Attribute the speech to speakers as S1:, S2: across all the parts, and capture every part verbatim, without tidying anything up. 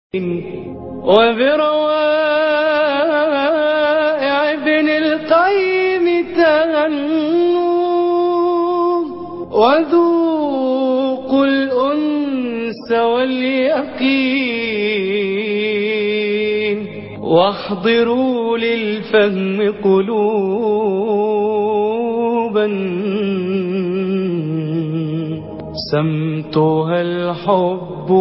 S1: وبروائع ابن القيم تهنوا وذوقوا الأنس واليقين واحضروا للفهم قلوبا سمتها الحب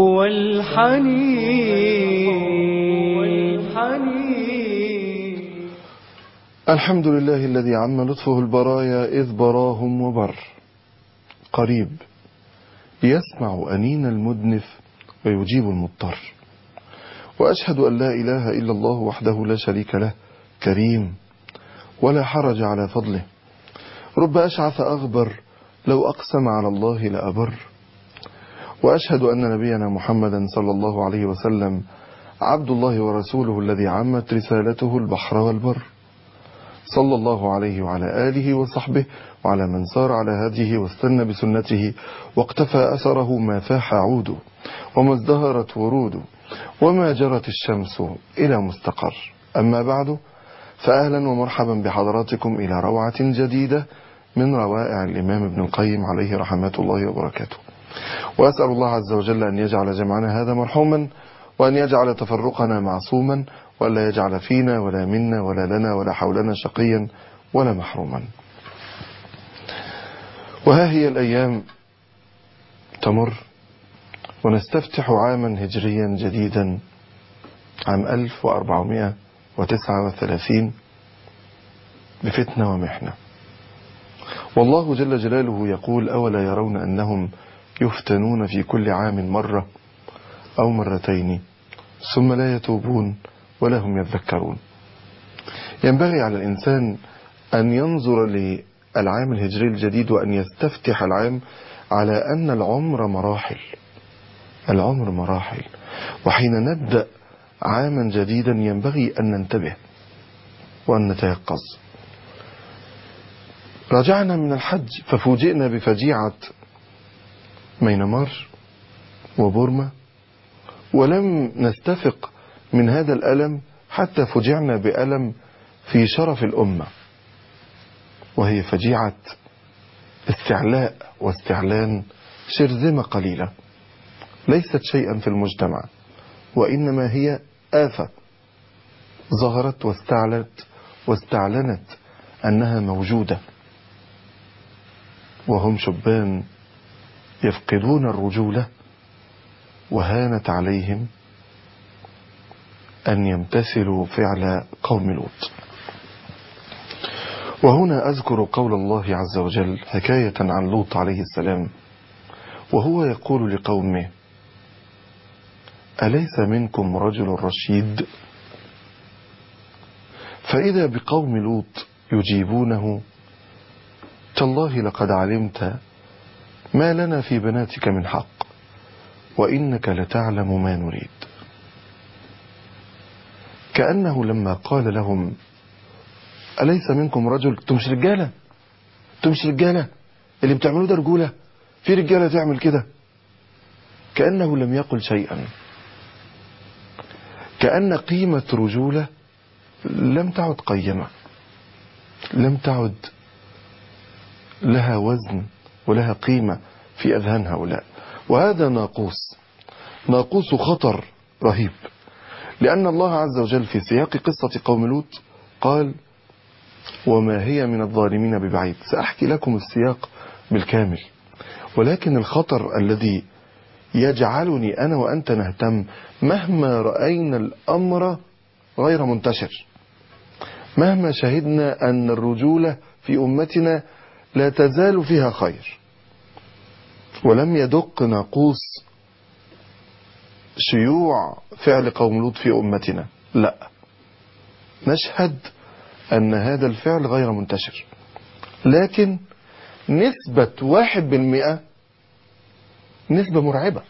S1: والحنين.
S2: الحمد لله الذي عم لطفه البرايا إذ براهم وبر، قريب يسمع أنين المدنف ويجيب المضطر. وأشهد أن لا إله إلا الله وحده لا شريك له، كريم ولا حرج على فضله. رب أشعث أغبر لو أقسم على الله لأبر. وأشهد أن نبينا محمدا صلى الله عليه وسلم عبد الله ورسوله الذي عمت رسالته البحر والبر، صلى الله عليه وعلى آله وصحبه وعلى من سار على هديه واستنى بسنته واقتفى أثره ما فاح عوده وما ازدهرت وروده وما جرت الشمس إلى مستقر. أما بعد، فأهلا ومرحبا بحضراتكم إلى روعة جديدة من روائع الإمام ابن القيم عليه رحمة الله وبركاته. وأسأل الله عز وجل أن يجعل جمعنا هذا مرحوما، وأن يجعل تفرقنا معصوما، وألا يجعل فينا ولا منا ولا لنا ولا حولنا شقيا ولا محروما. وها هي الأيام تمر ونستفتح عاما هجريا جديدا، عام ألف وأربعمائة وتسعة وثلاثين، بفتنة ومحنة. والله جل جلاله يقول: أولا يرون أنهم يفتنون في كل عام مرة أو مرتين ثم لا يتوبون ولا هم يذكرون. ينبغي على الإنسان أن ينظر للعام الهجري الجديد وأن يستفتح العام على أن العمر مراحل، العمر مراحل، وحين نبدأ عاما جديدا ينبغي أن ننتبه وأن نتيقظ. رجعنا من الحج ففوجئنا بفجيعة مينمار وبورما، ولم نستفق من هذا الألم حتى فجعنا بألم في شرف الأمة، وهي فجيعة استعلاء واستعلان شرذمة قليلة ليست شيئا في المجتمع، وإنما هي آفة ظهرت واستعلت واستعلنت أنها موجودة، وهم شبان يفقدون الرجولة، وهانت عليهم أن يمتثلوا فعل قوم لوط. وهنا أذكر قول الله عز وجل حكاية عن لوط عليه السلام، وهو يقول لقومه: أليس منكم رجل رشيد؟ فإذا بقوم لوط يجيبونه: تالله لقد علمت ما لنا في بناتك من حق وإنك لتعلم ما نريد. كأنه لما قال لهم: أليس منكم رجل؟ انتم مش رجالة؟ انتم مش رجالة؟ اللي بتعملوه ده رجولة؟ في رجالة تعمل كده؟ كأنه لم يقل شيئا، كأن قيمة رجولة لم تعد قيمة، لم تعد لها وزن ولها قيمة في أذهان هؤلاء. وهذا ناقوس، ناقوس خطر رهيب، لأن الله عز وجل في سياق قصة قوم لوط قال: وما هي من الظالمين ببعيد. سأحكي لكم السياق بالكامل، ولكن الخطر الذي يجعلني أنا وأنت نهتم مهما رأينا الأمر غير منتشر، مهما شهدنا أن الرجولة في أمتنا لا تزال فيها خير، ولم يدق ناقوس شيوع فعل قوم لوط في أمتنا، لا، نشهد أن هذا الفعل غير منتشر، لكن نسبة واحد بالمئة نسبة مرعبة.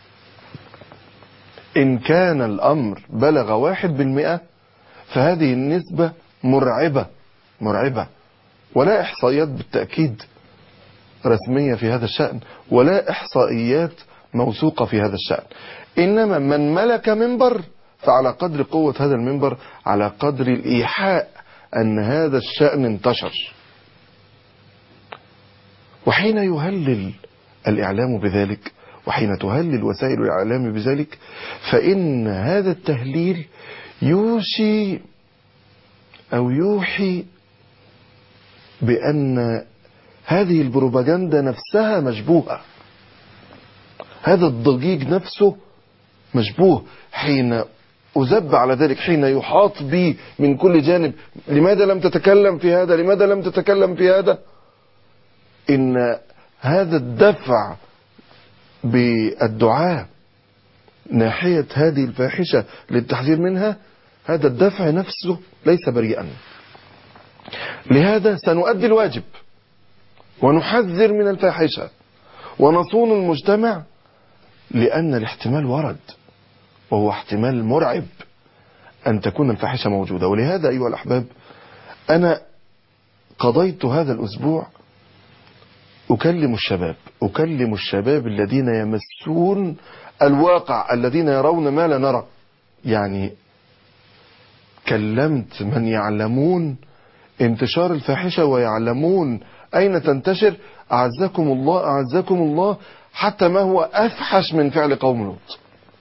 S2: إن كان الأمر بلغ واحد بالمئة فهذه النسبة مرعبة مرعبة، ولا إحصائيات بالتأكيد رسمية في هذا الشأن، ولا إحصائيات موثوقة في هذا الشأن. إنما من ملك منبر فعلى قدر قوة هذا المنبر على قدر الإيحاء أن هذا الشأن انتشر. وحين يهلل الإعلام بذلك، وحين تهلل وسائل الإعلام بذلك، فإن هذا التهليل يوشي أو يوحي بأن هذه البروباغندا نفسها مشبوهة، هذا الضجيج نفسه مشبوه. حين أذب على ذلك، حين يحاط بي من كل جانب، لماذا لم تتكلم في هذا، لماذا لم تتكلم في هذا، إن هذا الدفع بالدعاء ناحية هذه الفاحشة للتحذير منها، هذا الدفع نفسه ليس بريئا. لهذا سنؤدي الواجب ونحذر من الفاحشة ونصون المجتمع، لأن الاحتمال ورد، وهو احتمال مرعب أن تكون الفاحشة موجودة. ولهذا أيها الأحباب، أنا قضيت هذا الأسبوع أكلم الشباب أكلم الشباب الذين يمسون الواقع، الذين يرون ما لا نرى. يعني كلمت من يعلمون انتشار الفاحشة ويعلمون أين تنتشر. أعزكم الله أعزكم الله، حتى ما هو أفحش من فعل قوم لوط.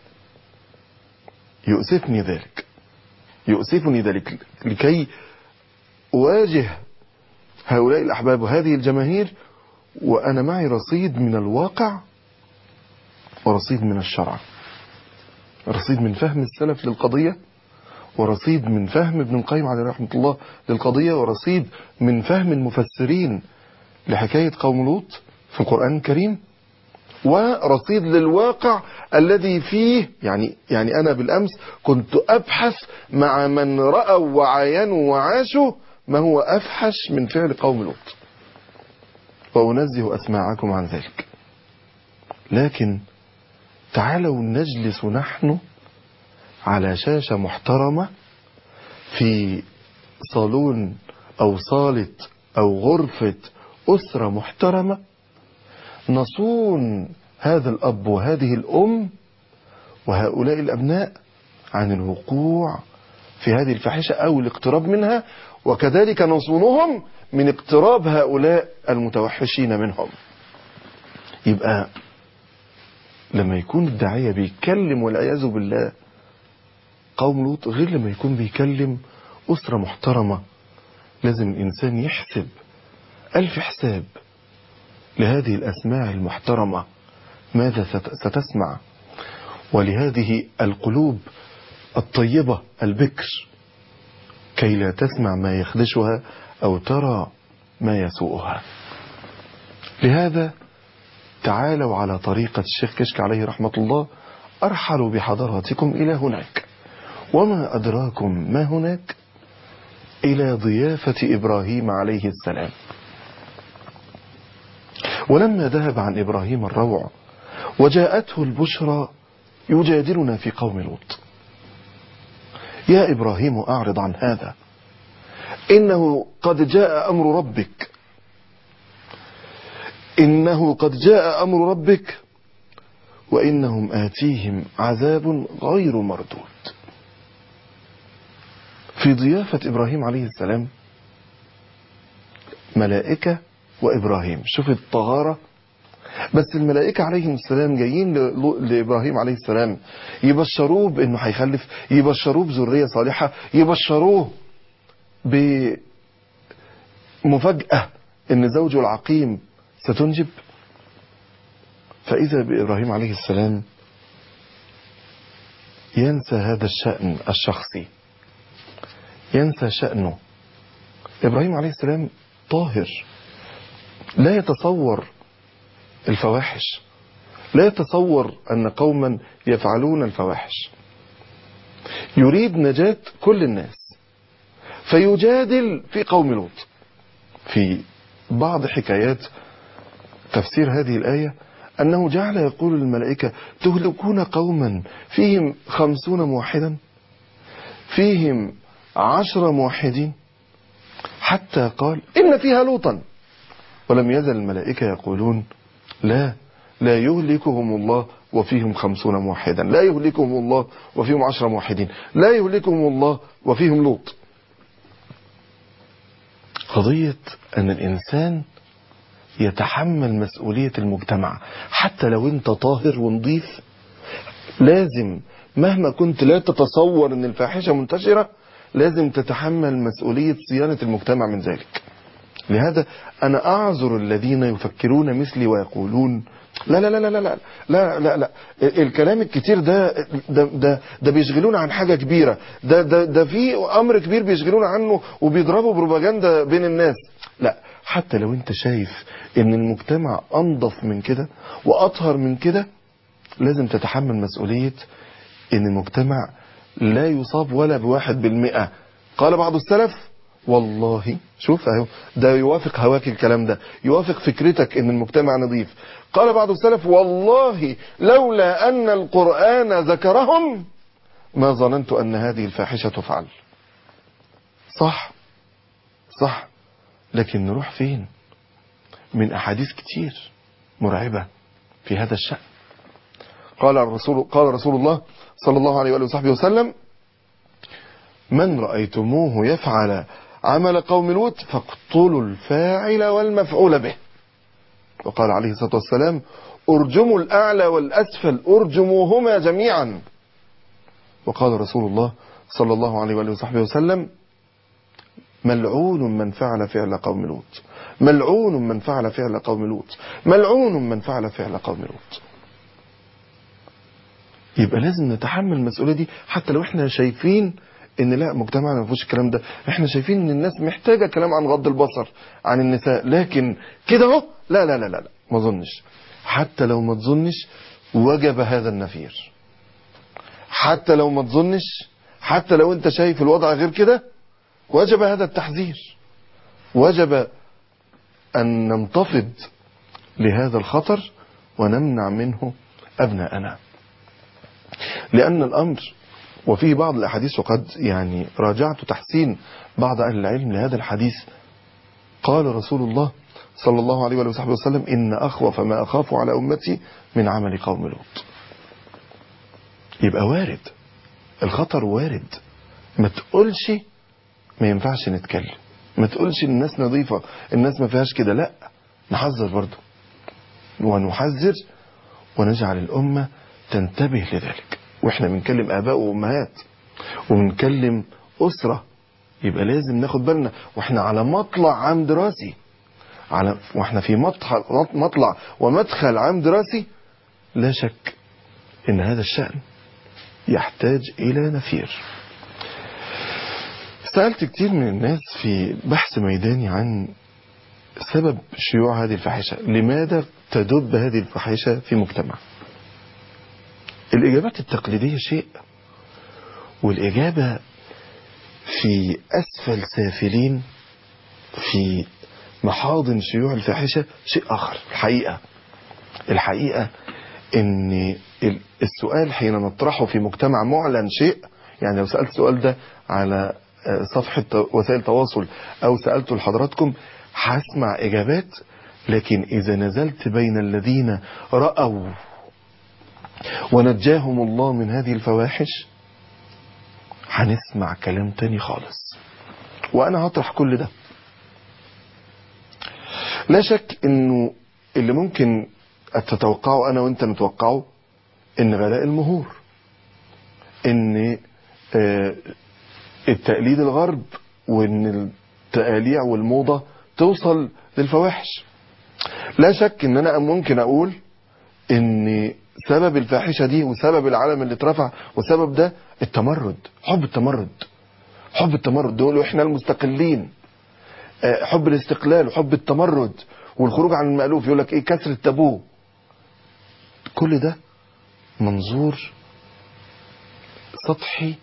S2: يؤسفني ذلك يؤسفني ذلك لكي أواجه هؤلاء الأحباب وهذه الجماهير وأنا معي رصيد من الواقع ورصيد من الشرع، رصيد من فهم السلف للقضية، ورصيد من فهم ابن القيم عليه رحمة الله للقضية، ورصيد من فهم المفسرين لحكاية قوم لوط في القرآن الكريم، ورصيد للواقع الذي فيه. يعني يعني أنا بالأمس كنت أبحث مع من رأوا وعاينوا وعاشوا ما هو أفحش من فعل قوم لوط، وأنزه أسماعكم عن ذلك. لكن تعالوا نجلس نحن على شاشة محترمة في صالون أو صالة أو غرفة أسرة محترمة، نصون هذا الأب وهذه الأم وهؤلاء الأبناء عن الوقوع في هذه الفاحشة أو الاقتراب منها، وكذلك نصونهم من اقتراب هؤلاء المتوحشين منهم. يبقى لما يكون الداعية بيكلم والعياذ بالله قوم لوط غير لما يكون بيكلم أسرة محترمة. لازم الإنسان يحسب ألف حساب لهذه الأسماع المحترمة ماذا ستسمع، ولهذه القلوب الطيبة البكر كي لا تسمع ما يخدشها أو ترى ما يسوءها. لهذا تعالوا على طريقة الشيخ كشك عليه رحمة الله، أرحل بحضراتكم إلى هناك. وما أدراكم ما هناك؟ إلى ضيافة إبراهيم عليه السلام. ولما ذهب عن إبراهيم الروع وجاءته البشرى يجادلنا في قوم لوط: يا إبراهيم أعرض عن هذا، إنه قد جاء أمر ربك إنه قد جاء أمر ربك وإنهم آتيهم عذاب غير مردود. في ضيافة إبراهيم عليه السلام ملائكة وإبراهيم، شوف الطهارة. بس الملائكة عليهم السلام جايين لإبراهيم عليه السلام يبشروه بأنه هيخلف، يبشروه بذرية صالحة، يبشروه بمفاجأة أن زوجه العقيم ستنجب. فإذا بإبراهيم عليه السلام ينسى هذا الشأن الشخصي، ينسى شأنه. إبراهيم عليه السلام طاهر، لا يتصور الفواحش، لا يتصور أن قوما يفعلون الفواحش، يريد نجاة كل الناس، فيجادل في قوم لوط. في بعض حكايات تفسير هذه الآية أنه جعل يقول للملائكة: تهلكون قوما فيهم خمسون موحدا، فيهم عشر موحدين، حتى قال: إن فيها لوطا. ولم يزل الملائكة يقولون: لا لا يهلكهم الله وفيهم خمسون موحدا، لا يهلكهم الله وفيهم عشرة موحدين، لا يهلكهم الله وفيهم لوط. قضية أن الإنسان يتحمل مسؤولية المجتمع، حتى لو أنت طاهر ونضيف لازم مهما كنت لا تتصور أن الفاحشة منتشرة لازم تتحمل مسؤولية صيانة المجتمع من ذلك. لهذا أنا أعذر الذين يفكرون مثلي ويقولون لا لا لا لا لا لا لا لا, لا. الكلام الكتير ده ده ده, ده بيشغلونا عن حاجة كبيرة، ده ده ده في أمر كبير بيشغلونا عنه وبيضربوا بروباجندا بين الناس. لا، حتى لو أنت شايف إن المجتمع أنظف من كده وأطهر من كده لازم تتحمل مسؤولية إن المجتمع لا يصاب ولا بواحد بالمئة. قال بعض السلف والله، شوف اهو ده يوافق هواك الكلام ده، يوافق فكرتك ان المجتمع نظيف. قال بعض السلف والله لولا ان القرآن ذكرهم ما ظننت ان هذه الفاحشة تفعل. صح صح، لكن نروح فين من احاديث كتير مرعبة في هذا الشأن. قال الرسول قال رسول الله صلى الله عليه وآله وصحبه وسلم من رأيتموه يفعل عمل قوم لوط فاقتلوا الفاعل والمفعول به. وقال عليه الصلاة والسلام ارجموا الأعلى والأسفل ارجموهما جميعا. وقال رسول الله صلى الله عليه وآله وصحبه وسلم ملعون من فعل فعل قوم لوط، ملعون من فعل فعل قوم لوط، ملعون من فعل فعل قوم لوط. يبقى لازم نتحمل المسؤولية دي حتى لو احنا شايفين ان لا مجتمعنا ما فيهوش الكلام ده، احنا شايفين ان الناس محتاجة كلام عن غض البصر عن النساء، لكن كده اهو لا لا لا لا ما اظنش. حتى لو ما تظنش وجب هذا النفير، حتى لو ما تظنش، حتى لو انت شايف الوضع غير كده وجب هذا التحذير، وجب ان ننتفض لهذا الخطر ونمنع منه ابناءنا. لان الامر وفيه بعض الأحاديث، وقد يعني راجعت تحسين بعض أهل العلم لهذا الحديث. قال رسول الله صلى الله عليه وصحبه وسلم إن أخوف ما أخاف على أمتي من عمل قوم لوط. يبقى وارد الخطر، وارد. ما تقولش ما ينفعش نتكلم، ما تقولش الناس نظيفة الناس ما فيهاش كده، لا، نحذر برضو ونحذر ونجعل الأمة تنتبه لذلك. واحنا بنكلم آباء وأمهات وبنكلم أسرة، يبقى لازم ناخد بالنا واحنا على مطلع عام دراسي، على واحنا في مطلع ومدخل عام دراسي. لا شك ان هذا الشأن يحتاج الى نفير. سألت كتير من الناس في بحث ميداني عن سبب شيوع هذه الفاحشة، لماذا تدب هذه الفاحشة في مجتمع؟ الإجابات التقليدية شيء، والإجابة في أسفل سافلين في محاضن شيوع الفاحشة شيء آخر. الحقيقة الحقيقة إن السؤال حين نطرحه في مجتمع معلن شيء، يعني لو سألت السؤال ده على صفحة وسائل تواصل أو سألته لحضراتكم هسمع إجابات، لكن إذا نزلت بين الذين رأوا ونجاهم الله من هذه الفواحش هنسمع كلام تاني خالص. وأنا هطرح كل ده. لا شك إنه اللي ممكن تتوقعه أنا وإنت نتوقعه إن غلاء المهور، إن التقليد الغرب، وإن التقاليع والموضة توصل للفواحش. لا شك إن أنا ممكن أقول إن سبب الفاحشة دي وسبب العالم اللي اترفع وسبب ده التمرد، حب التمرد، حب التمرد دول احنا المستقلين، حب الاستقلال وحب التمرد والخروج عن المألوف، يقول لك ايه كسر التابو. كل ده منظور سطحي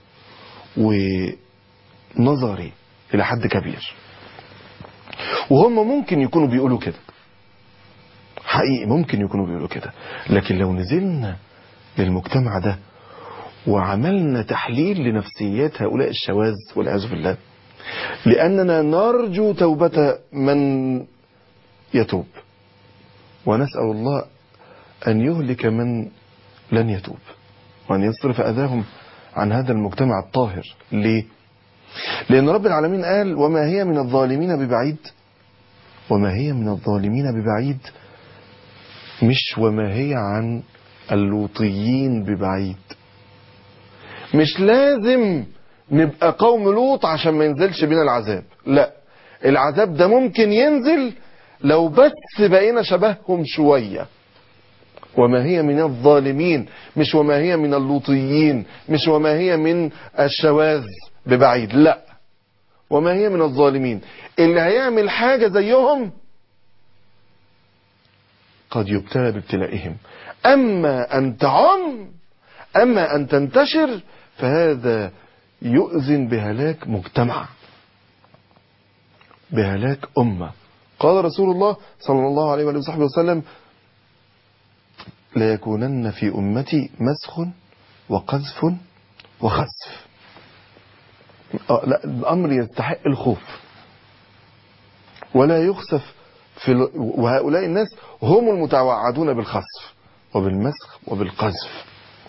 S2: ونظري الى حد كبير، وهم ممكن يكونوا بيقولوا كده، حقيقي ممكن يكونوا بيقولوا كده. لكن لو نزلنا للمجتمع ده وعملنا تحليل لنفسيات هؤلاء الشواذ والعياذ بالله، لأننا نرجو توبة من يتوب، ونسأل الله أن يهلك من لن يتوب وأن يصرف أذاهم عن هذا المجتمع الطاهر. ليه؟ لأن رب العالمين قال وما هي من الظالمين ببعيد. وما هي من الظالمين ببعيد، مش وما هي عن اللوطيين ببعيد. مش لازم نبقى قوم لوط عشان ما ينزلش بينا العذاب، لا، العذاب ده ممكن ينزل لو بس بقينا شبههم شوية. وما هي من الظالمين، مش وما هي من اللوطيين، مش وما هي من الشواذ ببعيد، لا، وما هي من الظالمين. اللي هيعمل حاجة زيهم قد يبتلى بابتلائهم. أما أن تعم، أما أن تنتشر، فهذا يؤذن بهلاك مجتمع، بهلاك أمة. قال رسول الله صلى الله عليه وصحبه وسلم لا يكونن في أمتي مسخ وقذف وخسف. لا، الأمر يستحق الخوف ولا يخسف في ال... وهؤلاء الناس هم المتوعدون بالخسف وبالمسخ وبالقذف.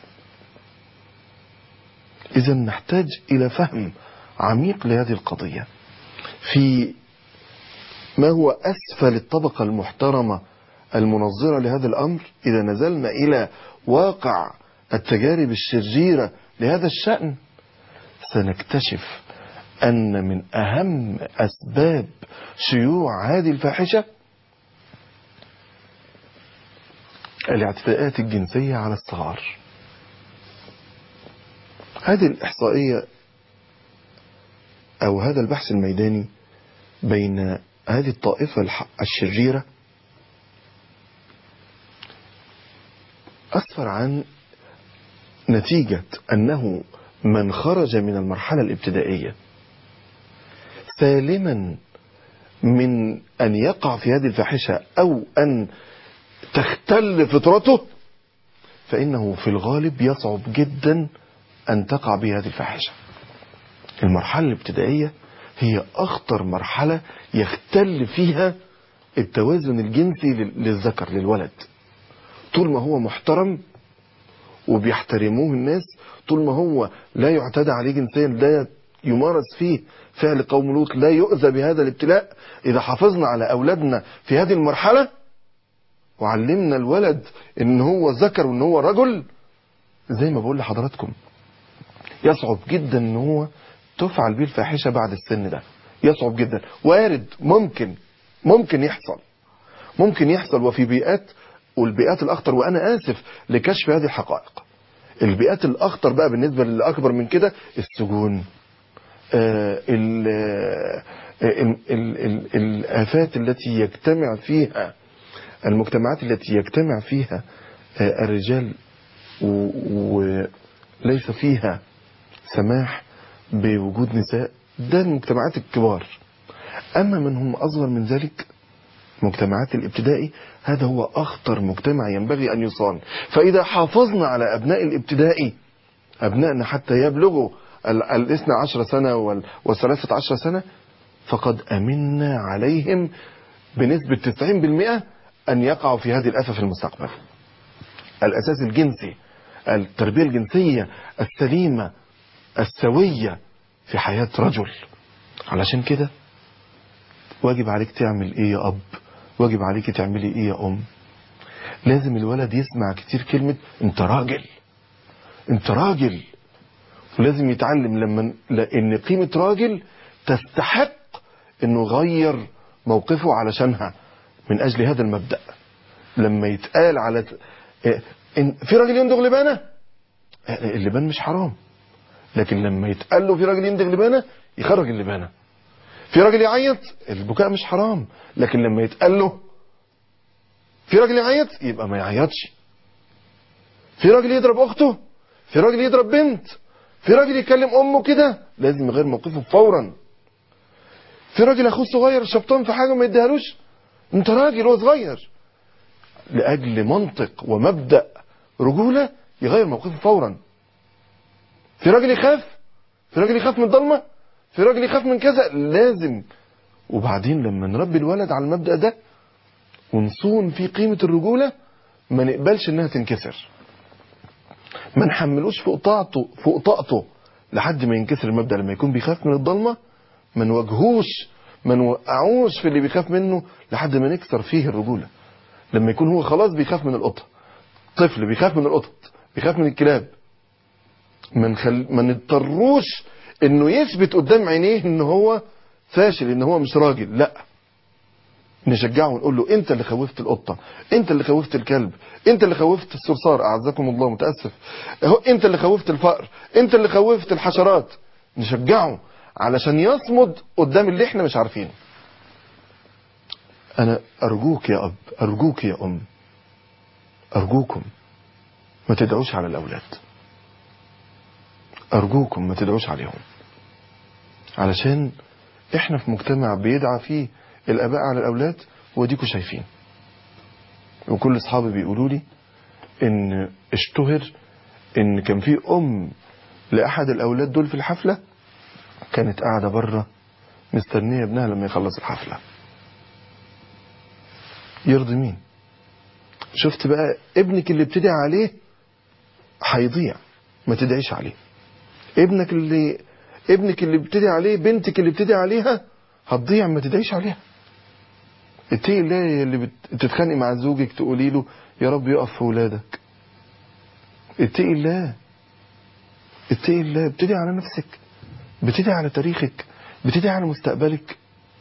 S2: إذا نحتاج إلى فهم عميق لهذه القضية في ما هو أسفل الطبقة المحترمة المنظرة لهذا الأمر. إذا نزلنا إلى واقع التجارب الشريرة لهذا الشأن سنكتشف أن من أهم أسباب شيوع هذه الفاحشة الاعتداءات الجنسية على الصغار. هذه الإحصائية أو هذا البحث الميداني بين هذه الطائفة الشريرة أسفر عن نتيجة أنه من خرج من المرحلة الابتدائية سالما من أن يقع في هذه الفاحشة أو أن تختل فطرته، فإنه في الغالب يصعب جدا أن تقع به هذه الفاحشة. المرحلة الابتدائية هي أخطر مرحلة يختل فيها التوازن الجنسي للذكر للولد. طول ما هو محترم وبيحترموه الناس، طول ما هو لا يعتدى عليه جنسيا، لا يمارس فيه فعل قوم لوط، لا يؤذى بهذا الابتلاء، إذا حافظنا على أولادنا في هذه المرحلة وعلمنا الولد إن هو ذكر وإن هو رجل، زي ما بقول لحضراتكم يصعب جدا إن هو تفعل به الفاحشة بعد السن ده. يصعب جدا، وارد، ممكن ممكن يحصل ممكن يحصل وفي بيئات، والبيئات الأخطر، وأنا آسف لكشف هذه الحقائق، البيئات الأخطر بقى بالنسبة للي أكبر من كده السجون، آه ال ال ال ال الآفات التي يجتمع فيها المجتمعات التي يجتمع فيها آه الرجال وليس فيها سماح بوجود نساء، ده المجتمعات الكبار. أما من هم أصغر من ذلك مجتمعات الابتدائي، هذا هو أخطر مجتمع ينبغي أن يصان. فإذا حافظنا على أبناء الابتدائي، أبنائنا حتى يبلغوا الاثنى عشر سنة والثلاثة عشر سنة، فقد أمنا عليهم بنسبة تسعين بالمئة أن يقعوا في هذه الآفة في المستقبل. الأساس الجنسي، التربية الجنسية السليمة السوية في حياة رجل. علشان كده واجب عليك تعمل ايه يا اب، واجب عليك تعملي ايه يا ام. لازم الولد يسمع كتير كلمة انت راجل، انت راجل، ولازم يتعلم لما ان قيمة راجل تستحق انه يغير موقفه علشانها من اجل هذا المبدأ. لما يتقال على في راجل يندغ لبانه، اللبان مش حرام، لكن لما يتقال له في راجل يندغ لبانه يخرج اللبانه. في راجل يعيط، البكاء مش حرام، لكن لما يتقال له في راجل يعيط يبقى ما يعيطش. في راجل يضرب اخته، في راجل يضرب بنت، في راجل يكلم امه كده، لازم يغير موقفه فورا. في راجل اخوه صغير شبطان في حاجه ما يديهالوش، انت راجل هو صغير، لاجل منطق ومبدأ رجوله يغير موقفه فورا. في راجل يخاف، في راجل يخاف من الضلمه، في راجل يخاف من كذا، لازم. وبعدين لما نربي الولد على المبدأ ده ونصون في قيمة الرجولة، ما نقبلش انها تنكسر. ما نحملوش فوق طاقته فوق طاقته لحد ما ينكسر المبدأ. لما يكون بيخاف من الضلمة ما نواجهوش، ما نوقعوش في اللي بيخاف منه لحد ما نكسر فيه الرجولة. لما يكون هو خلاص بيخاف من القطة، طفل بيخاف من القطط، بيخاف من الكلاب، ما نخل... ما نضطروش انه يثبت قدام عينيه ان هو فاشل، ان هو مش راجل. لا، نشجعه ونقول له انت اللي خوفت القطة، انت اللي خوفت الكلب، انت اللي خوفت الصرصار، اعزكم الله، متأسف، انت اللي خوفت الفأر، انت اللي خوفت الحشرات. نشجعه علشان يصمد قدام اللي احنا مش عارفينه. انا ارجوك يا اب، ارجوك يا ام، ارجوكم ما تدعوش على الاولاد، ارجوكم ما تدعوش عليهم، علشان احنا في مجتمع بيدعى فيه الاباء على الاولاد، وديكوا شايفين. وكل اصحابي بيقولوا لي ان اشتهر ان كان في ام لاحد الاولاد دول في الحفلة كانت قاعدة بره مستنية ابنها لما يخلص الحفلة. يرضي مين؟ شفت بقى ابنك اللي بتدعي عليه هيضيع، ما تدعيش عليه. ابنك اللي ابنك اللي بتدعي عليه، بنتك اللي بتدعي عليها هتضيع، ما تدعيش عليها. اتقي الله اللي بتتخانقي مع زوجك تقولي له يا رب يقف في ولادك. اتقي الله، اتقي الله. بتدعي على نفسك، بتدعي على تاريخك، بتدعي على مستقبلك.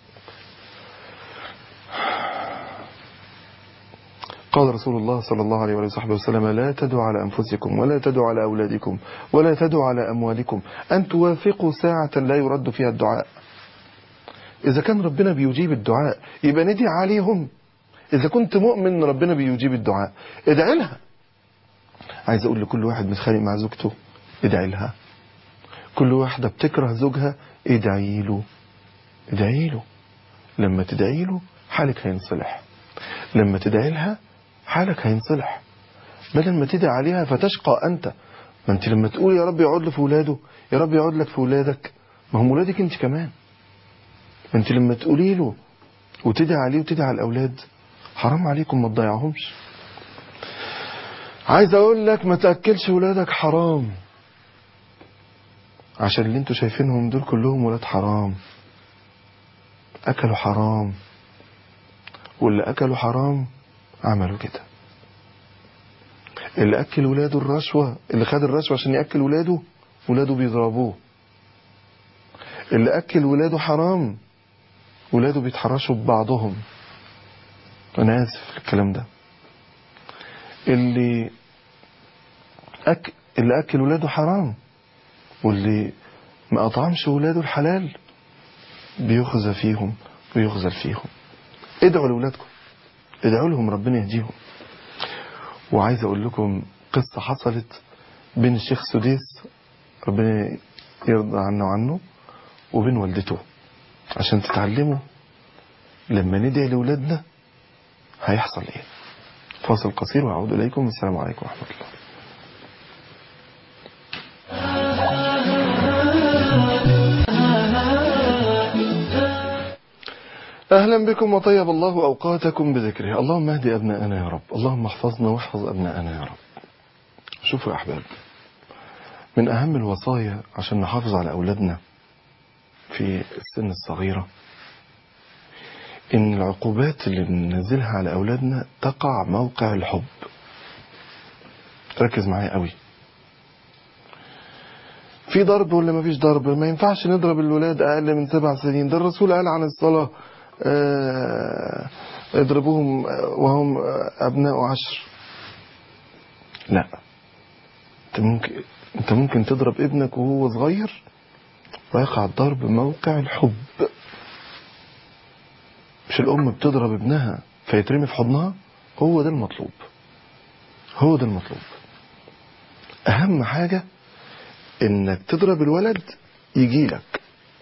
S2: قال رسول الله صلى الله عليه وصحبه وسلم لا تدعوا على أنفسكم ولا تدعوا على أولادكم ولا تدعوا على أموالكم أن توافقوا ساعة لا يرد فيها الدعاء. إذا كان ربنا بيجيب الدعاء يبقى ندعي عليهم. إذا كنت مؤمن ربنا بيجيب الدعاء ادعي لها. عايز أقول لكل واحد متخانق مع زوجته ادعي لها. كل واحدة بتكره زوجها ادعي له، ادعي له. لما تدعي له حالك هينصلح، لما تدعي لها حالك هينصلح، بدل ما تدعي عليها فتشقى أنت. ما أنت لما تقول يا رب يقعد له في ولاده، يا رب يقعد لك في ولادك، ما هم ولادك أنت كمان. ما أنت لما تقولي له وتدعي عليه وتدعي على الأولاد حرام عليكم ما تضيعهمش. عايز أقول لك ما تأكلش ولادك حرام، عشان اللي انتوا شايفينهم دول كلهم ولاد حرام، أكلوا حرام، واللي أكلوا حرام عملوا كده. اللي أكل ولاده الرشوة، اللي خد الرشوة عشان يأكل ولاده، ولاده بيضربوه. اللي أكل ولاده حرام، ولاده بيتحرشوا ببعضهم. أنا آسف الكلام ده. اللي أك... اللي أكل ولاده حرام واللي ما أطعمش ولاده الحلال بيخزى فيهم ويخزل فيهم. ادعوا لولادكم، ادعوا لهم ربنا يهديهم. وعايز أقول لكم قصة حصلت بين الشيخ سديس ربنا يرضى عنه وعنه وبين والدته، عشان تتعلموا لما ندعي لولادنا هيحصل ايه. فاصل قصير وأعود إليكم. السلام عليكم ورحمة الله. أهلا بكم وطيب الله أوقاتكم بذكره. اللهم اهدي أبناءنا يا رب، اللهم احفظنا واحفظ أبناءنا يا رب. شوفوا يا أحباب، من أهم الوصايا عشان نحافظ على أولادنا في السن الصغيرة إن العقوبات اللي بننزلها على أولادنا تقع موقع الحب. ركز معايا قوي. في ضرب ولا ما فيش ضرب؟ ما ينفعش نضرب الولاد أقل من سبع سنين. ده الرسول قال عن الصلاة آه اضربوهم وهم أبناء عشر. لا، انت ممكن انت ممكن تضرب ابنك وهو صغير ويقع الضرب موقع الحب. مش الأم بتضرب ابنها فيترمي في حضنها؟ هو ده المطلوب، هو ده المطلوب. أهم حاجة إنك تضرب الولد يجيلك،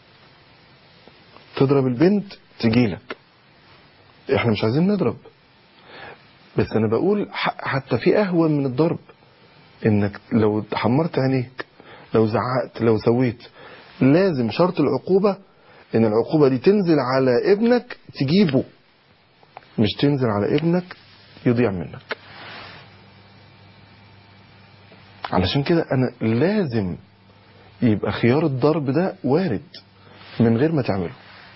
S2: تضرب البنت تجيلك. إحنا مش عايزين نضرب، بس أنا بقول حتى في أهون من الضرب. إنك لو حمرت عينيك، لو زعقت، لو سويت، لازم شرط العقوبة إن العقوبة دي تنزل على ابنك تجيبه، مش تنزل على ابنك يضيع منك. علشان كده انا لازم يبقى خيار الضرب ده وارد من غير ما تعمله.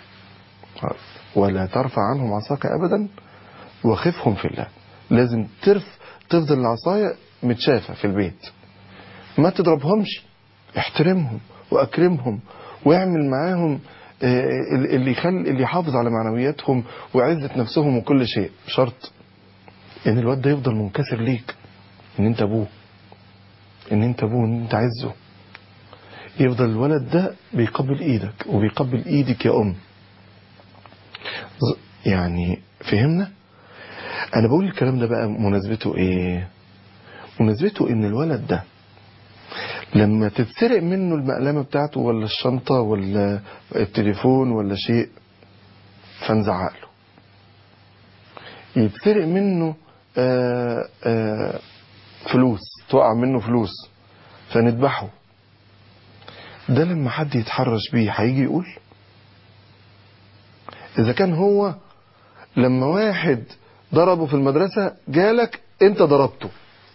S2: ولا ترفع عنهم عصاك ابدا وخفهم في الله. لازم ترف تفضل العصاية متشافة في البيت، ما تضربهمش، احترمهم واكرمهم واعمل معاهم اللي يخلي اللي يحافظ على معنوياتهم وعزة نفسهم وكل شيء. شرط ان الواد ده يفضل منكسر ليك، ان انت ابوه، ان انت ابوه، ان انت عزه. يفضل الولد ده بيقبل ايدك وبيقبل ايدك يا ام. يعني فهمنا؟ انا بقول الكلام ده بقى مناسبته ايه؟ مناسبته ان الولد ده لما تتسرق منه المقلمة بتاعته ولا الشنطة ولا التليفون ولا شيء فنزعق له، يتسرق منه آآ آآ فلوس، تقع منه فلوس فنذبحه، ده لما حد يتحرش بيه هيجي يقول؟ اذا كان هو لما واحد ضربه في المدرسة جالك انت ضربته،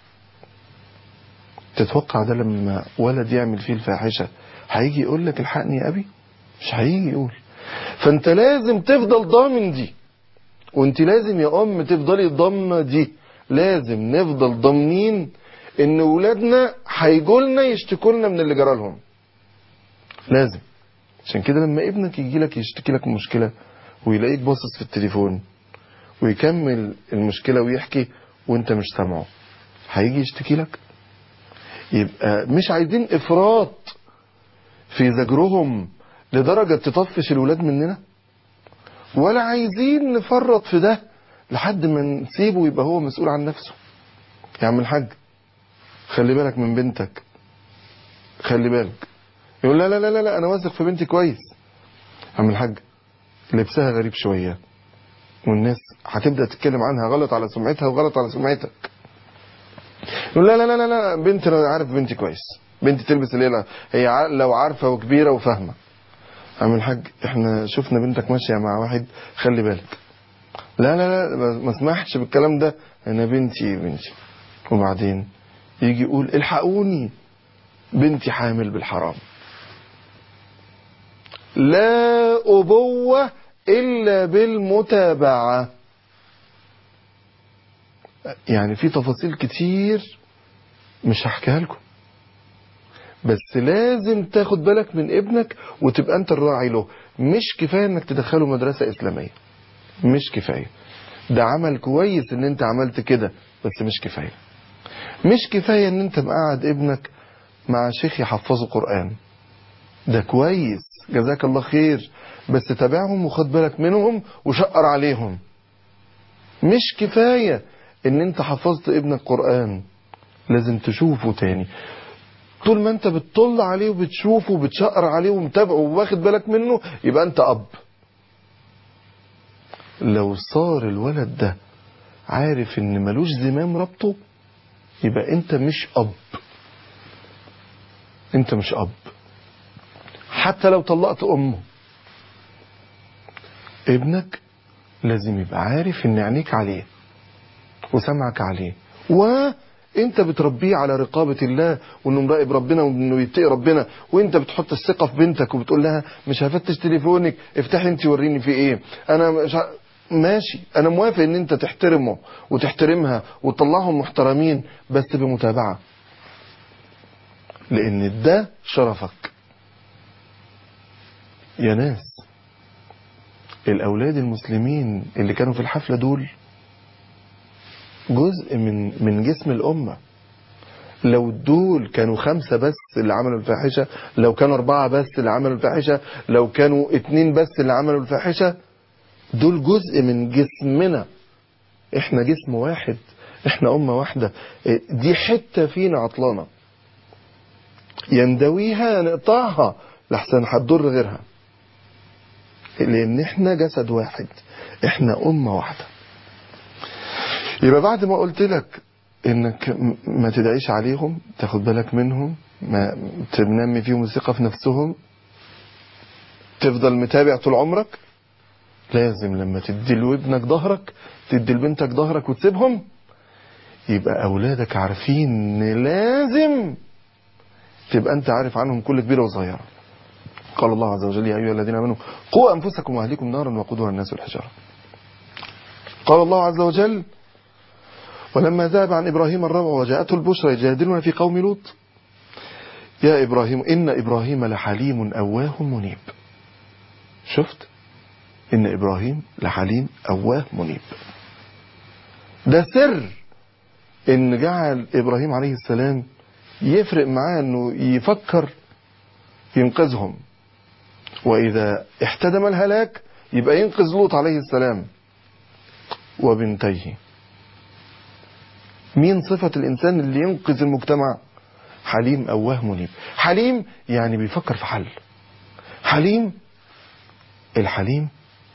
S2: تتوقع ده لما ولد يعمل فيه الفاحشة هيجي يقول لك الحقني يا ابي؟ مش هيجي يقول. فانت لازم تفضل ضامن دي، وانت لازم يا ام تفضلي ضامنه دي. لازم نفضل ضامنين ان ولادنا هيجولنا يشتكوا لنا من اللي جرى لهم. لازم. عشان كده لما ابنك يجي لك يشتكي لك مشكله ويلاقيك باصص في التليفون ويكمل المشكله ويحكي وانت مش سامعه، هيجي يشتكي لك. يبقى مش عايزين افراط في زجرهم لدرجه تطفش الولاد مننا، ولا عايزين نفرط في ده لحد ما نسيبه يبقى هو مسؤول عن نفسه. يا عم الحاج خلي بالك من بنتك، خلي بالك. يقول لا لا لا لا انا واثق في بنتي كويس. يا عم الحاج لبسها غريب شويه والناس هتبدا تتكلم عنها غلط على سمعتها وغلط على سمعتك. يقول لا لا لا لا بنتي انا عارف بنتي كويس، بنتي تلبس الليله هي لو عارفه وكبيره وفاهمه. يا عم الحاج احنا شفنا بنتك ماشيه مع واحد، خلي بالك. لا لا لا ما اسمحش بالكلام ده، انا بنتي بنتي. وبعدين يجي يقول الحقوني بنتي حامل بالحرام. لا أبوة إلا بالمتابعة. يعني في تفاصيل كتير مش هحكيها لكم، بس لازم تاخد بالك من ابنك وتبقى انت الراعي له. مش كفاية انك تدخله مدرسة إسلامية، مش كفاية. ده عمل كويس ان انت عملت كده بس مش كفاية. مش كفاية ان انت مقعد ابنك مع شيخ يحفظه قرآن، ده كويس جزاك الله خير، بس تابعهم وخد بالك منهم وشقر عليهم. مش كفاية ان انت حفظت ابنك قرآن، لازم تشوفه تاني. طول ما انت بتطل عليه وبتشوفه وبتشقر عليه ومتابعه وواخد بالك منه يبقى انت اب. لو صار الولد ده عارف ان ملوش زمام ربطه يبقى انت مش اب، انت مش اب. حتى لو طلقت امه، ابنك لازم يبقى عارف ان عينيك عليه وسمعك عليه، وانت بتربيه على رقابة الله وانه مراقب ربنا وانه يتقي ربنا. وانت بتحط الثقة في بنتك وبتقول لها مش هفتش تليفونك، افتحي انت وريني في ايه. انا مش ع... ماشي، انا موافق ان انت تحترمه وتحترمها وتطلعهم محترمين بس بمتابعة، لان ده شرفك. يا ناس الاولاد المسلمين اللي كانوا في الحفلة دول جزء من من جسم الامة. لو دول كانوا خمسة بس اللي عملوا الفاحشة، لو كانوا اربعة بس اللي عملوا الفاحشة، لو كانوا اتنين بس اللي عملوا الفاحشة، دول جزء من جسمنا. احنا جسم واحد، احنا امة واحدة. دي حتة فينا عطلانة، يندويها نقطعها لحسن هتضر غيرها، لان احنا جسد واحد، احنا امة واحدة. يبقى بعد ما قلت لك انك ما تدعيش عليهم، تاخد بالك منهم، ما تنمي فيهم الثقة في نفسهم، تفضل متابع طول عمرك. لازم لما تدي لابنك ظهرك، تدي لبنتك ظهرك وتسيبهم، يبقى أولادك عارفين إن لازم تبقى أنت عارف عنهم كل كبيرة وصغيرة. قال الله عز وجل: يا أيها الذين آمنوا قوا أنفسكم وأهليكم نارا وقودها الناس والحجارة. قال الله عز وجل: ولما ذهب عن إبراهيم الروع وجاءته البشرى يجادلنا في قوم لوط يا إبراهيم إن إبراهيم لحليم أواه منيب. شفت؟ إن إبراهيم لحليم أواه منيب. ده سر إن جعل إبراهيم عليه السلام يفرق معاه إنه يفكر ينقذهم، وإذا احتدم الهلاك يبقى ينقذ لوط عليه السلام وبنتيه. مين صفة الإنسان اللي ينقذ المجتمع؟ حليم أواه منيب. حليم يعني بيفكر في حل. حليم، الحليم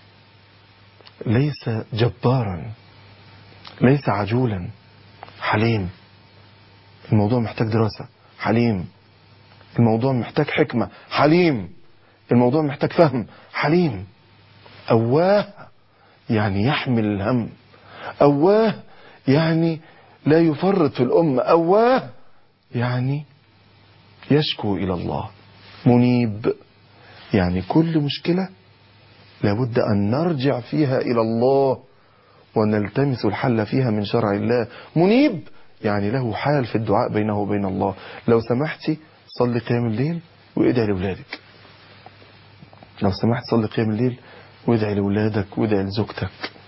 S2: ليس جبارا، ليس عجولا. حليم الموضوع محتاج دراسة. حليم الموضوع محتاج حكمة. حليم الموضوع محتاج فهم. حليم. أواه يعني يحمل الهم. أواه يعني لا يفرط في الأمة. أواه يعني يشكو إلى الله. منيب يعني كل مشكلة لابد أن نرجع فيها إلى الله ونلتمس الحل فيها من شرع الله. منيب يعني له حال في الدعاء بينه وبين الله. لو سمحتي صلي قيام الليل وادعي لأولادك. لو سمحت صلي قيام الليل وادعي لأولادك وادعي لزوجتك.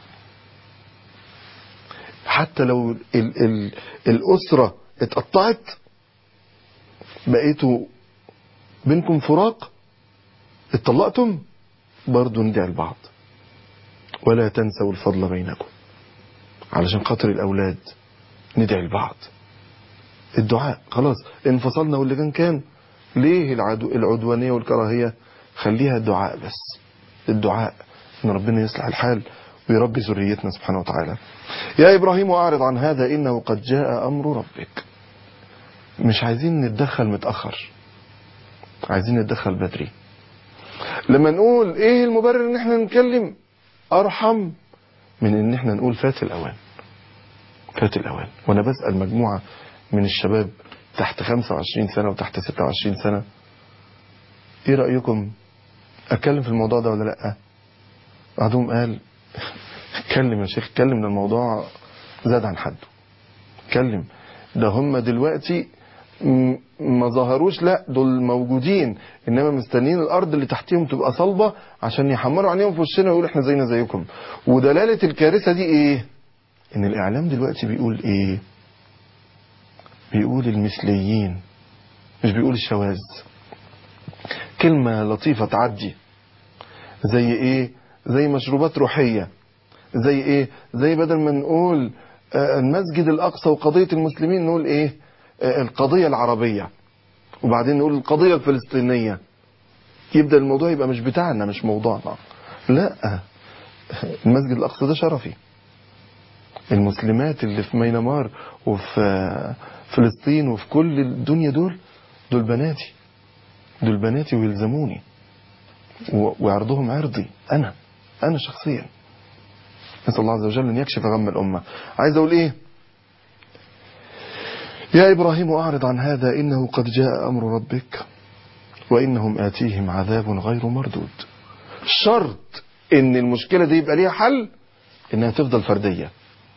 S2: حتى لو ال ال الأسرة اتقطعت، بقيتوا بينكم فراق، اتطلقتم، برضو ندعي لبعض. ولا تنسوا الفضل بينكم. علشان خاطر الأولاد ندعي لبعض. الدعاء خلاص انفصلنا واللي كان كان ليه العدو العدوانية والكراهية؟ خليها الدعاء بس. الدعاء ان ربنا يصلح الحال ويربي ذريتنا سبحانه وتعالى. يا إبراهيم أعرض عن هذا إنه قد جاء أمر ربك. مش عايزين نتدخل متأخر، عايزين نتدخل بدري. لما نقول ايه المبرر ان احنا نتكلم، ارحم من ان احنا نقول فات الاوان. فات الاوان. وانا بسأل مجموعة من الشباب تحت خمسة وعشرين سنة وتحت ستة وعشرين سنة، ايه رأيكم اتكلم في الموضوع ده ولا لا؟ بعضهم قال اتكلم يا شيخ، اتكلم، ده الموضوع زاد عن حده. اتكلم، ده هم دلوقتي ما ظهروش، لا دول موجودين، انما مستنيين الارض اللي تحتهم تبقى صلبة عشان يحمروا عينيهم في وشنا ويقولوا احنا زينا زيكم. ودلالة الكارثة دي ايه؟ ان الاعلام دلوقتي بيقول ايه؟ بيقول المثليين، مش بيقول الشواذ. كلمة لطيفة تعدي. زي ايه؟ زي مشروبات روحية. زي ايه؟ زي بدل ما نقول المسجد الاقصى وقضية المسلمين نقول ايه؟ القضية العربية، وبعدين نقول القضية الفلسطينية. يبدأ الموضوع يبقى مش بتاعنا، مش موضوعنا. لا، المسجد الأقصى ده شرفي. المسلمات اللي في مينمار وفي فلسطين وفي كل الدنيا دول دول بناتي، دول بناتي ويلزموني، وعرضهم عرضي أنا أنا شخصيا. نسأل الله عز وجل أن يكشف غم الأمة. عايز أقول إيه؟ يا إبراهيم أعرض عن هذا إنه قد جاء أمر ربك وإنهم آتيهم عذاب غير مردود. شرط إن المشكلة دي يبقى ليها حل، إنها تفضل فردية.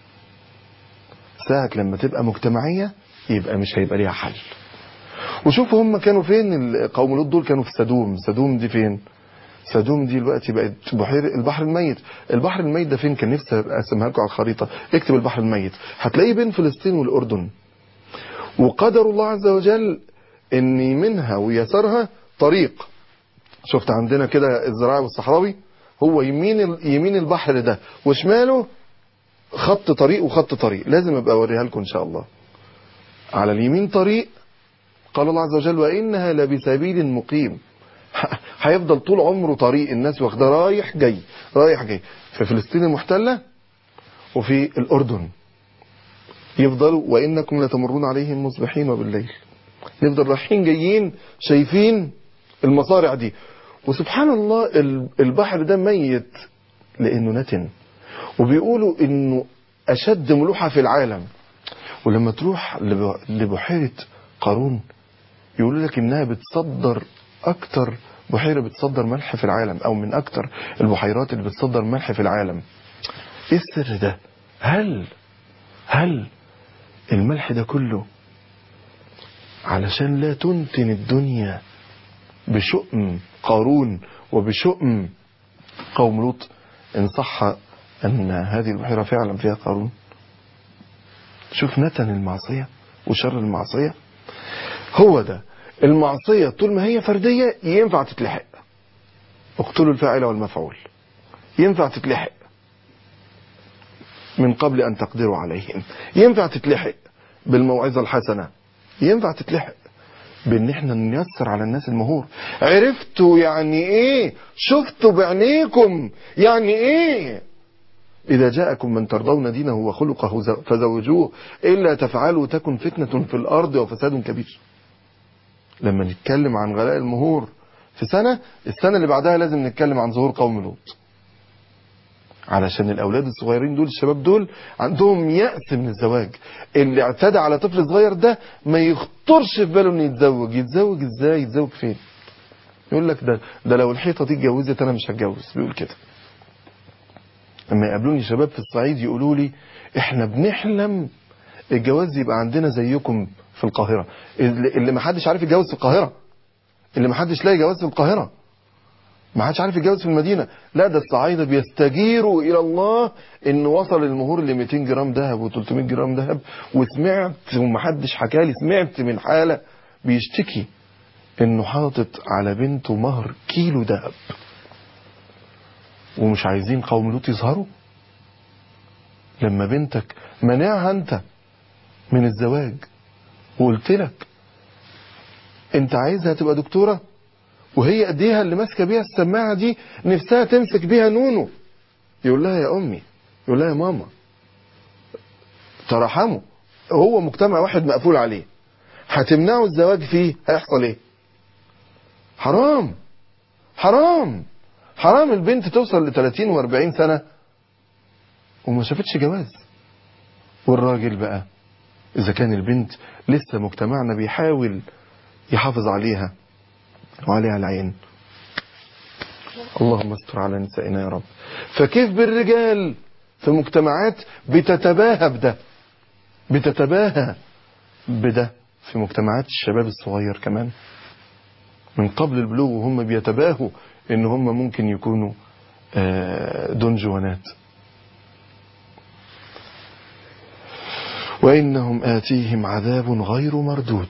S2: ساعة لما تبقى مجتمعية يبقى مش هيبقى ليها حل. وشوفوا هم كانوا فين. قوم لوط دول كانوا في سدوم. سدوم دي فين؟ سدوم دي دلوقتي بقت بحير البحر الميت. البحر الميت ده فين؟ كان نفسي أقسمها لكم على الخريطة. اكتب البحر الميت هتلاقيه بين فلسطين والأردن. وقدر الله عز وجل ان يمينها ويسارها طريق. شفت عندنا كده الزراعي والصحراوي، هو يمين يمين البحر ده وشماله خط طريق وخط طريق. لازم ابقى اوريها لكم ان شاء الله. على اليمين طريق، قال الله عز وجل وانها لبسبيل مقيم. هيفضل طول عمره طريق الناس واخده رايح جاي رايح جاي في فلسطين المحتلة وفي الأردن. يفضلوا وإنكم لتمرون عليهم مصبحين وبالليل. نفضل رايحين جايين شايفين المصارع دي. وسبحان الله البحر ده ميت لأنه نتن. وبيقولوا إنه أشد ملوحة في العالم ولما تروح لبحيرة قارون يقول لك انها بتصدر اكتر بحيرة بتصدر ملح في العالم، او من اكتر البحيرات اللي بتصدر ملح في العالم. ايه السر ده؟ هل هل الملح ده كله علشان لا تنتن الدنيا بشؤم قارون وبشؤم قوم لوط، ان صح ان هذه البحيرة فعلا فيها قارون؟ شوف نتن المعصية وشر المعصية. هو ده المعصية طول ما هي فردية ينفع تتلحق، اقتلوا الفاعل والمفعول، ينفع تتلحق من قبل أن تقدروا عليهم، ينفع تتلحق بالموعظة الحسنة، ينفع تتلحق بأن احنا نيسر على الناس المهور. عرفتوا يعني ايه؟ شفتوا بعينيكم يعني ايه؟ إذا جاءكم من ترضون دينه وخلقه فزوجوه إلا تفعلوا تكن فتنة في الأرض وفساد كبير. لما نتكلم عن غلاء المهور في سنة، السنة اللي بعدها لازم نتكلم عن ظهور قوم لوط، علشان الأولاد الصغيرين دول الشباب دول عندهم يأس من الزواج. اللي اعتدى على طفل صغير ده ما يخطرش في باله انه يتزوج. يتزوج ازاي؟ يتزوج فين؟ يقول لك ده ده لو الحيطة دي اتجوزت انا مش هتجوز، بيقول كده. لما يقابلوني شباب في الصعيد يقولوا لي احنا بنحلم الجواز يبقى عندنا زيكم في القاهرة، اللي ما حدش عارف يتجوز في القاهرة، اللي ما حدش لاقي جواز في القاهرة، ما حدش عارف يتجوز في المدينة. لا، ده الصعايدة بيستجيروا إلى الله إن وصل المهور ل مئتين جرام ذهب و300 جرام ذهب. وسمعت وما حدش حكالي، سمعت من حالة بيشتكي إنه حاطط على بنته مهر كيلو ذهب، ومش عايزين قوم لوط يظهروا. لما بنتك منعها أنت من الزواج وقلت لك أنت عايزها تبقى دكتورة، وهي ايديها اللي ماسكه بيها السماعه دي نفسها تمسك بيها نونو، يقول لها يا امي، يقول لها يا ماما، ترحموا. هو مجتمع واحد مقفول عليه، هتمنعوا الزواج فيه، هيحصل ايه؟ حرام حرام حرام البنت توصل ل ثلاثين وأربعين سنه وما شافتش جواز. والراجل بقى اذا كان البنت لسه مجتمعنا بيحاول يحافظ عليها وعليها العين، اللهم استر على نسائنا يا رب. فكيف بالرجال في مجتمعات بتتباهى بده، بتتباهى بده في مجتمعات الشباب الصغير كمان من قبل البلوغ، وهم بيتباهوا ان هم ممكن يكونوا دونجوانات. وإنهم آتيهم عذاب غير مردود.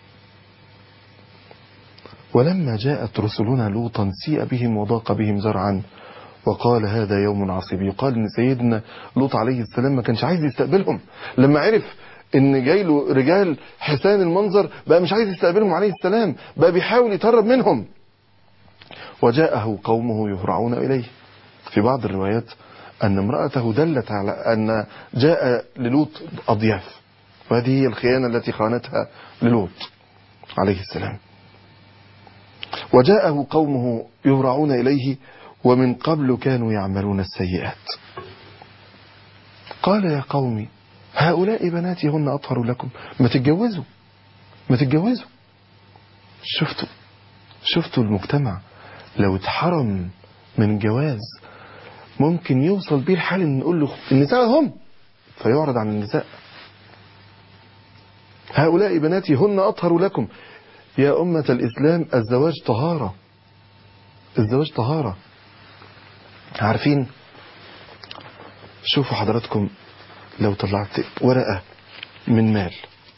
S2: ولما جاءت رسلنا لوطا سيء بهم وضاق بهم ذرعا وقال هذا يوم عصيب. يقال ان سيدنا لوط عليه السلام ما كانش عايز يستقبلهم، لما عرف ان جاي له رجال حسان المنظر بقى مش عايز يستقبلهم عليه السلام، بقى بيحاول يتهرب منهم. وجاءه قومه يهرعون إليه. في بعض الروايات أن امرأته دلت على أن جاء للوط أضياف، وهذه هي الخيانة التي خانتها للوط عليه السلام. وجاءه قومه يهرعون إليه ومن قبل كانوا يعملون السيئات. قال يا قوم هؤلاء بناتي هن أطهر لكم، ما تتجوزوا ما تتجوزوا. شفتوا شفتوا المجتمع لو اتحرم من جواز ممكن يوصل بيه الحال ان نقول له النساء هم، فيعرض عن النساء. هؤلاء بناتي هن أطهر لكم. يا أمة الإسلام الزواج طهارة، الزواج طهارة. عارفين، شوفوا حضراتكم لو طلعت ورقة من مال،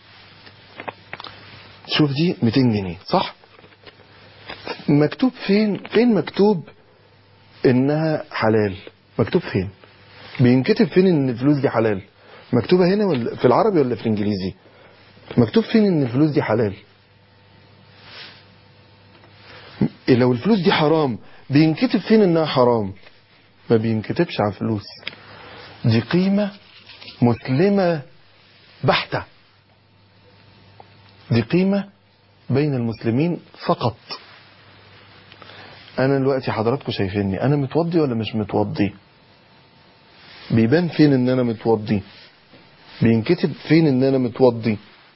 S2: شوف دي مئتين جنيه صح؟ مكتوب فين فين مكتوب انها حلال؟ مكتوب فين؟ بينكتب فين ان الفلوس دي حلال؟ مكتوبة هنا ولا في العربي ولا في الانجليزي؟ مكتوب فين ان الفلوس دي حلال؟ لو الفلوس دي حرام بينكتب فين انها حرام؟ ما بينكتبش على فلوس. دي قيمة مسلمة بحتة، دي قيمة بين المسلمين فقط. انا دلوقتي حضراتكم شايفيني انا متوضي ولا مش متوضي؟ بيبان فين ان انا متوضي؟ بينكتب فين ان انا متوضي؟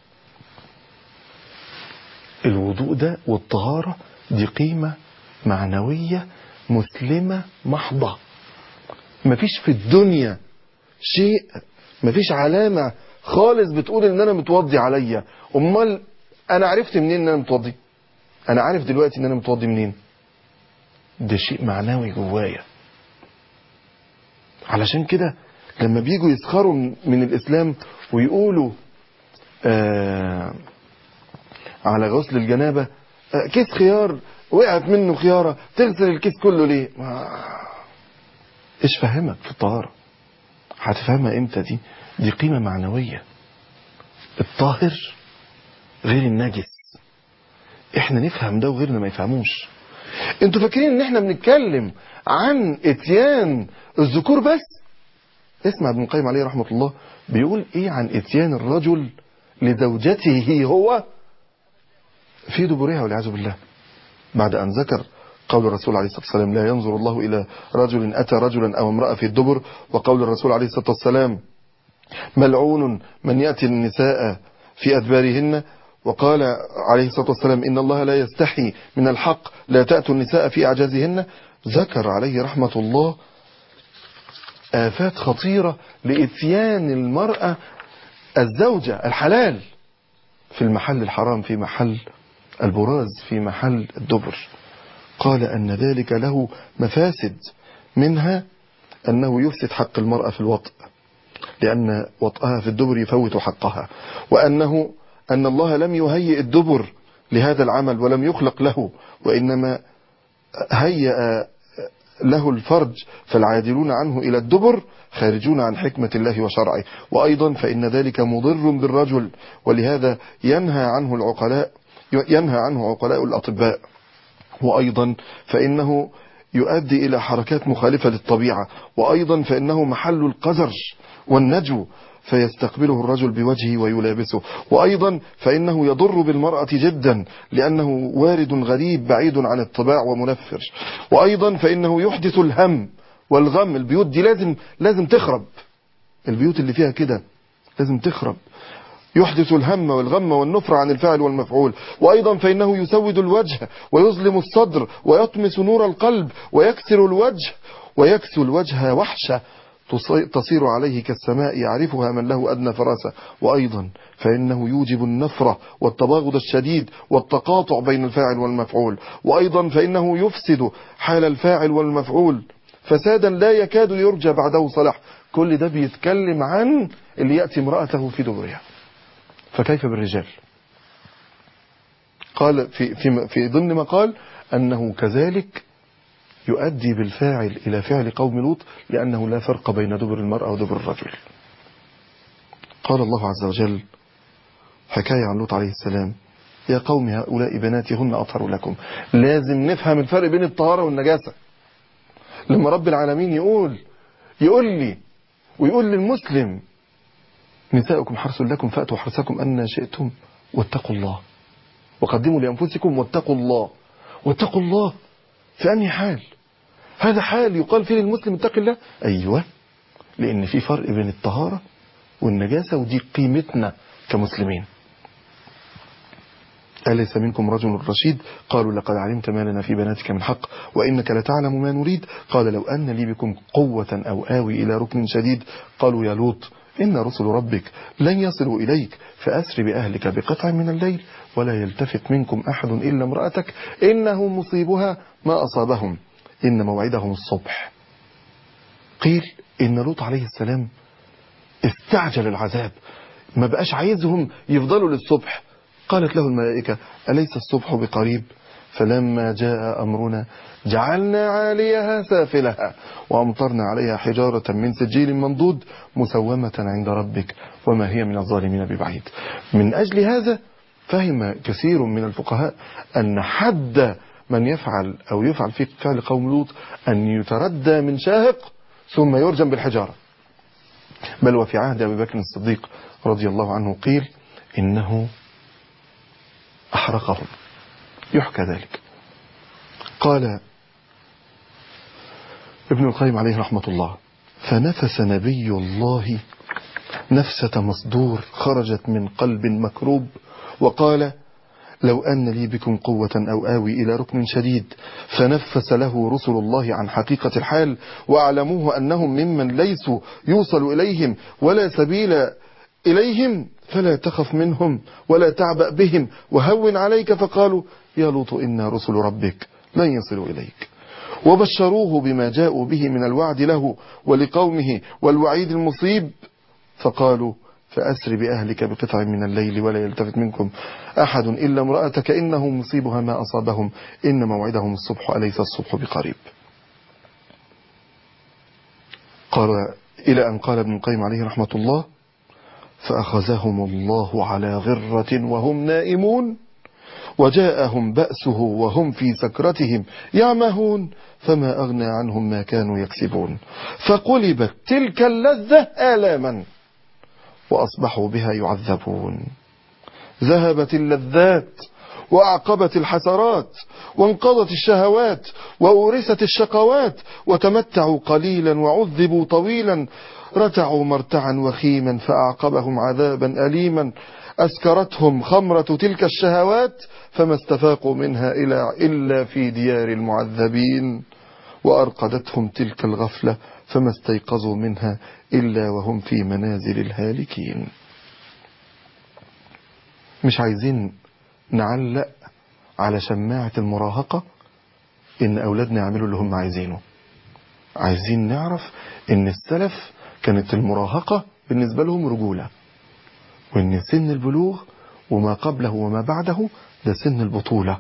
S2: الوضوء ده والطهارة دي قيمة معنوية مسلمة محضة. مفيش في الدنيا شيء، مفيش علامة خالص بتقول ان انا متوضي عليا. امال انا عرفت منين ان انا متوضي؟ انا عارف دلوقتي ان انا متوضي منين؟ ده شيء معنوي جوايا. علشان كده لما بيجوا يسخروا من الاسلام ويقولوا آه على غسل الجنابة آه كيس خيار وقعت منه خيارة تغسل الكيس كله ليه؟ ايش فهمك في الطهارة؟ هتفهمها امتى دي؟ دي قيمة معنوية. الطاهر غير النجس. احنا نفهم ده وغيرنا ما يفهموش. انتوا فاكرين ان احنا بنتكلم عن اتيان الذكور بس؟ اسمع ابن القيم عليه رحمة الله بيقول ايه عن اتيان الرجل لزوجته هو في دبرها والعياذ بالله، بعد ان ذكر قول الرسول عليه الصلاة والسلام لا ينظر الله إلى رجل أتى رجلا أو امرأة في الدبر، وقول الرسول عليه الصلاة والسلام ملعون من يأتي النساء في أدبارهن، وقال عليه الصلاة والسلام إن الله لا يستحي من الحق لا تأتوا النساء في أعجازهن. ذكر عليه رحمة الله آفات خطيرة لإتيان المرأة الزوجة الحلال في المحل الحرام، في محل البراز، في محل الدبر. قال أن ذلك له مفاسد، منها أنه يفسد حق المرأة في الوطء لأن وطئها في الدبر يفوت حقها، وأنه أن الله لم يهيئ الدبر لهذا العمل ولم يخلق له، وإنما هيأ له الفرج، فالعادلون عنه إلى الدبر خارجون عن حكمة الله وشرعه. وأيضا فإن ذلك مضر بالرجل، ولهذا ينهى عنه العقلاء ينهى عنه عقلاء الأطباء. وأيضا فإنه يؤدي إلى حركات مخالفة للطبيعة. وأيضا فإنه محل القذر والنجو فيستقبله الرجل بوجهه ويلابسه. وأيضا فإنه يضر بالمرأة جدا لأنه وارد غريب بعيد عن الطباع ومنفر. وأيضا فإنه يحدث الهم والغم. البيوت دي لازم لازم تخرب، البيوت اللي فيها كده لازم تخرب. يحدث الهم والغم والنفر عن الفاعل والمفعول. وأيضا فإنه يسود الوجه ويظلم الصدر ويطمس نور القلب ويكسر الوجه ويكسو الوجه وحشة تصير عليه كالسماء يعرفها من له أدنى فراسة. وأيضا فإنه يوجب النفرة والتباغض الشديد والتقاطع بين الفاعل والمفعول. وأيضا فإنه يفسد حال الفاعل والمفعول فسادا لا يكاد يرجى بعده صلاح. كل ده بيتكلم عن اللي يأتي امرأته في دبرها. فكيف بالرجال؟ قال في, في, في ضمن ما قال أنه كذلك يؤدي بالفاعل إلى فعل قوم لوط لأنه لا فرق بين دبر المرأة ودبر الرجل. قال الله عز وجل حكاية عن لوط عليه السلام يا قوم هؤلاء بناتي هن أطهر لكم. لازم نفهم الفرق بين الطهارة والنجاسة. لما رب العالمين يقول يقول لي ويقول للمسلم نساؤكم حرث لكم فأتوا حرثكم أن شئتم واتقوا الله وقدموا لأنفسكم واتقوا الله. واتقوا الله في أنهي حال؟ هذا حال يقال فيه للمسلم اتق الله؟ أيوة، لأن في فرق بين الطهارة والنجاسة، ودي قيمتنا كمسلمين. أليس منكم رجل رشيد؟ قالوا لقد علمت ما لنا في بناتك من حق وإنك لتعلم ما نريد. قال لو أن لي بكم قوة أو آوي إلى ركن شديد. قالوا يا لوط إن رسل ربك لن يصلوا إليك فأسر بأهلك بقطع من الليل ولا يلتفت منكم أحد إلا امرأتك إنه مصيبها ما أصابهم إن موعدهم الصبح. قيل إن لوط عليه السلام استعجل العذاب، ما بقاش عايزهم يفضلوا للصبح. قالت له الملائكة أليس الصبح بقريب؟ فلما جاء أمرنا جعلنا عاليها سافلها وأمطرنا عليها حجارة من سجيل منضود مسومة عند ربك وما هي من الظالمين ببعيد. من أجل هذا فهم كثير من الفقهاء أن حد من يفعل أو يفعل في فعل قوم لوط أن يتردى من شاهق ثم يرجم بالحجارة. بل وفي عهد أبي بكر الصديق رضي الله عنه قيل إنه أحرقهم، يحكى ذلك. قال ابن القيم عليه رحمة الله فنفس نبي الله نفسة مصدور خرجت من قلب مكروب، وقال لو أن لي بكم قوة أو آوي إلى ركن شديد. فنفس له رسل الله عن حقيقة الحال وأعلموه أنهم ممن ليسوا يوصل إليهم ولا سبيل إليهم، فلا تخف منهم ولا تعبأ بهم وهون عليك. فقالوا يا لوط إنا رسل ربك لن يصلوا إليك. وبشروه بما جاءوا به من الوعد له ولقومه والوعيد المصيب. فقالوا فأسر بأهلك بقطع من الليل ولا يلتفت منكم أحد إلا امرأتك إنه مصيبها ما أصابهم إن موعدهم الصبح أليس الصبح بقريب. قال إلى أن قال ابن القيم عليه رحمة الله فأخذهم الله على غرة وهم نائمون وجاءهم بأسه وهم في سكرتهم يعمهون فما أغنى عنهم ما كانوا يكسبون. فقلبت تلك اللذة آلاما وأصبحوا بها يعذبون. ذهبت اللذات وأعقبت الحسرات وانقضت الشهوات وأورثت الشقوات وتمتعوا قليلا وعذبوا طويلا. رتعوا مرتعا وخيما فأعقبهم عذابا أليما. أسكرتهم خمرة تلك الشهوات فما استفاقوا منها إلا في ديار المعذبين. وأرقدتهم تلك الغفلة فما استيقظوا منها إلا وهم في منازل الهالكين. مش عايزين نعلق على شماعة المراهقة إن أولادنا يعملوا اللي هم عايزينه. عايزين نعرف إن السلف كانت المراهقة بالنسبة لهم رجولة، وإن سن البلوغ وما قبله وما بعده ده سن البطولة.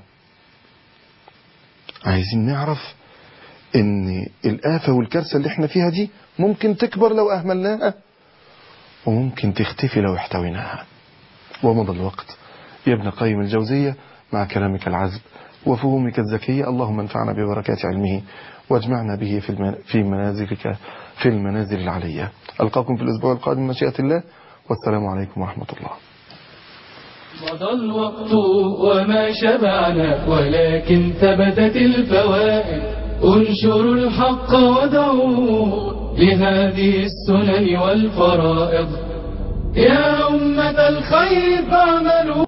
S2: عايزين نعرف إن الآفة والكارثة اللي احنا فيها دي ممكن تكبر لو أهملناها وممكن تختفي لو احتويناها. ومضى الوقت يا ابن قيم الجوزية مع كلامك العذب وفهومك الذكية. اللهم انفعنا ببركات علمه واجمعنا به في في منازلك في المنازل العلية. ألقاكم في الأسبوع القادم مشيئة الله، والسلام عليكم ورحمة الله.
S1: مضى الوقت وما شبعنا ولكن ثبتت الفوائد. انشروا الحق ودعوه لهذه السنن والفرائض. يا أمة الخير فاعملوا